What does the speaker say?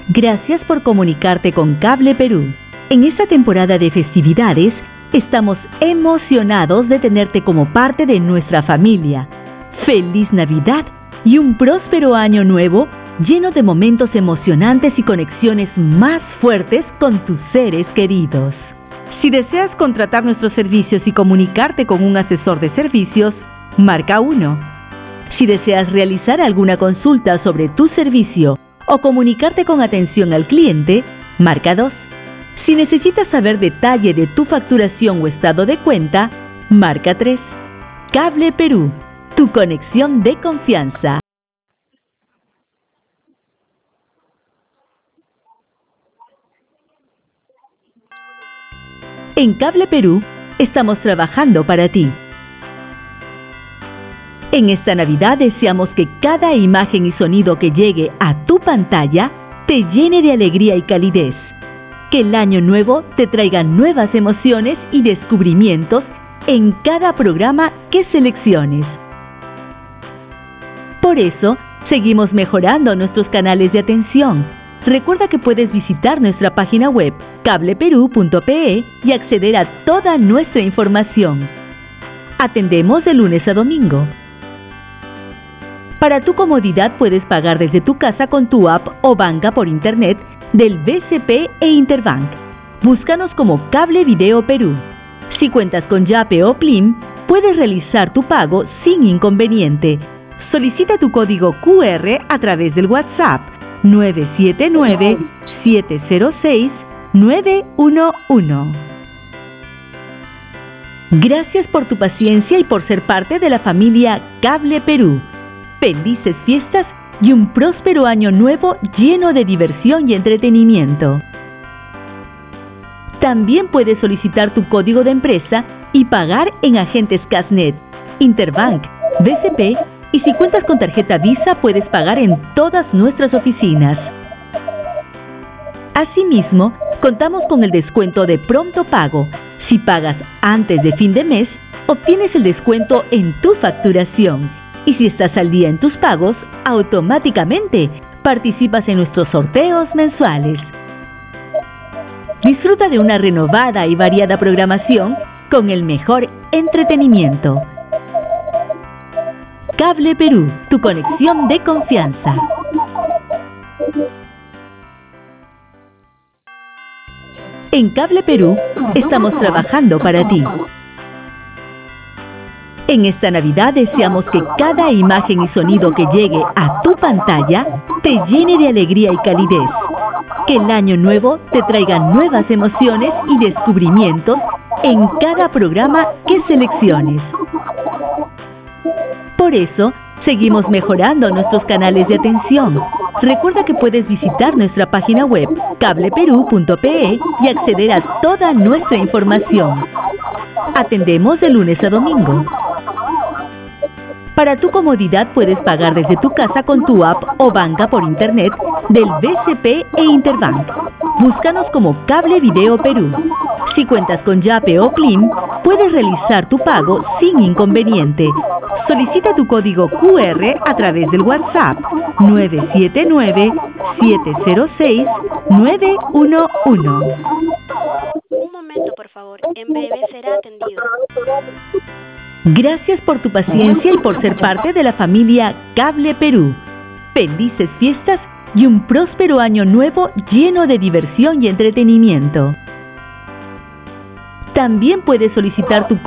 Gracias por comunicarte con Cable Perú. En esta temporada de festividades, estamos emocionados de tenerte como parte de nuestra familia. ¡Feliz Navidad y un próspero año nuevo lleno de momentos emocionantes y conexiones más fuertes con tus seres queridos! Si deseas contratar nuestros servicios y comunicarte con un asesor de servicios, marca 1. Si deseas realizar alguna consulta sobre tu servicio o comunicarte con atención al cliente, marca 2. Si necesitas saber detalle de tu facturación o estado de cuenta, marca 3. Cable Perú, tu conexión de confianza. En Cable Perú, estamos trabajando para ti. En esta Navidad deseamos que cada imagen y sonido que llegue a tu pantalla te llene de alegría y calidez. Que el año nuevo te traiga nuevas emociones y descubrimientos en cada programa que selecciones. Por eso, seguimos mejorando nuestros canales de atención. Recuerda que puedes visitar nuestra página web cableperú.pe y acceder a toda nuestra información. Atendemos de lunes a domingo. Para tu comodidad puedes pagar desde tu casa con tu app o banca por internet del BCP e Interbank. Búscanos como Cable Video Perú. Si cuentas con Yape o Plim, puedes realizar tu pago sin inconveniente. Solicita tu código QR a través del WhatsApp 979-706-911. Gracias por tu paciencia y por ser parte de la familia Cable Perú. Felices fiestas y un próspero año nuevo lleno de diversión y entretenimiento. También puedes solicitar tu código de empresa y pagar en agentes Casnet, Interbank, BCP y si cuentas con tarjeta Visa puedes pagar en todas nuestras oficinas. Asimismo, contamos con el descuento de pronto pago. Si pagas antes de fin de mes, obtienes el descuento en tu facturación. Y si estás al día en tus pagos, automáticamente participas en nuestros sorteos mensuales. Disfruta de una renovada y variada programación con el mejor entretenimiento. Cable Perú, tu conexión de confianza. En Cable Perú, estamos trabajando para ti. En esta Navidad deseamos que cada imagen y sonido que llegue a tu pantalla te llene de alegría y calidez. Que el año nuevo te traiga nuevas emociones y descubrimientos en cada programa que selecciones. Por eso, seguimos mejorando nuestros canales de atención. Recuerda que puedes visitar nuestra página web cableperú.pe y acceder a toda nuestra información. Atendemos de lunes a domingo. Para tu comodidad puedes pagar desde tu casa con tu app o banca por internet del BCP e Interbank. Búscanos como Cable Video Perú. Si cuentas con Yape o Plim, puedes realizar tu pago sin inconveniente. Solicita tu código QR a través del WhatsApp 979-706-911. Un momento, por favor. En breve será atendido. Gracias por tu paciencia y por ser parte de la familia Cable Perú. Felices fiestas y un próspero año nuevo lleno de diversión y entretenimiento. También puedes solicitar tu